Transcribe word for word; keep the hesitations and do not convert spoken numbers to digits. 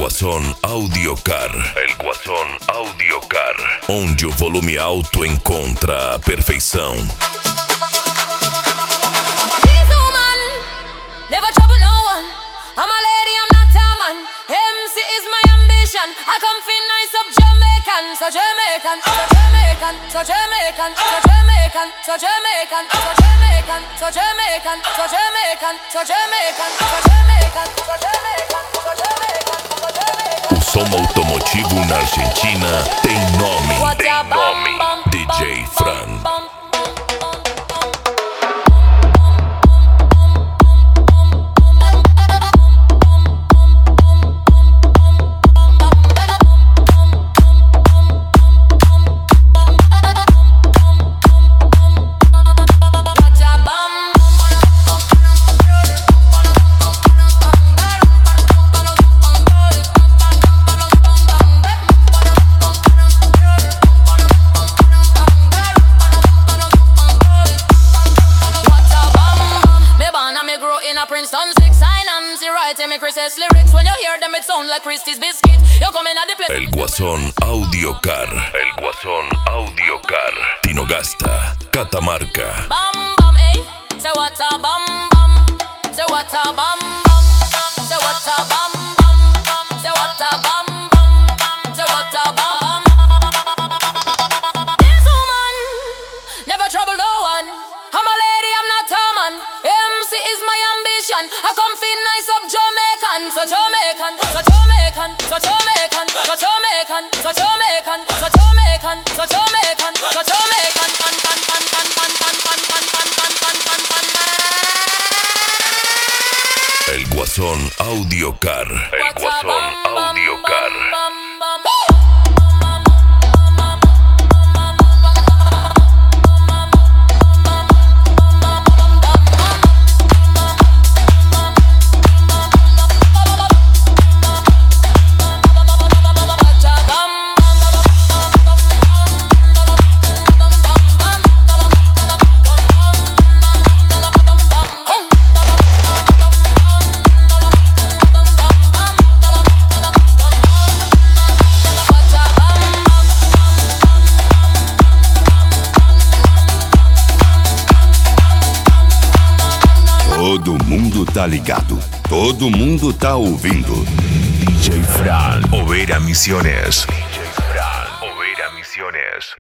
Guasón Audiocar. El Guasón Audiocar. Onde o volume alto encontra a perfeição. Never trouble no one. I'm a lady, I'm not a man. M C is my ambition. I come feel nice up Jamaican, so Jamaican, so Jamaican, so Jamaican, so Jamaican, so Jamaican, so Jamaican, so Jamaican, so Jamaican, so Jamaican, so Jamaican, so Jamaican, so Jamaican, so Jamaican. O som automotivo na Argentina tem nome, tem nome. D J Fran. El Guasón Audiocar. El Guasón Audiocar. Tino Gasta, Catamarca. Bam bam, ey. Say what a bam bam. Say what a bam bam. Say what a bam bam. Say what a bam bam. Say what a bam. This woman never trouble no one. I'm a lady, I'm not a man. M C is my ambition. I come feel nice up Jamaican, so Jamaican, so Jamaican, so Jamaican, so Jamaican, so Jamaican, so Jamaican, so Jamaican, so Jamaican, pan pan pan pan pan pan pan pan pan pan pan pan pan. El Guasón Audiocar. El Guasón Audiocar. Todo mundo tá ligado, todo mundo tá ouvindo. D J Fran, Oveira Misiones. D J Fran, Oveira Misiones.